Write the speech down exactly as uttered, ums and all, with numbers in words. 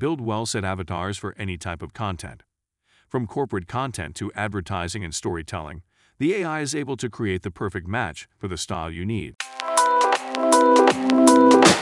build well-set avatars for any type of content. From corporate content to advertising and storytelling, the A I is able to create the perfect match for the style you need.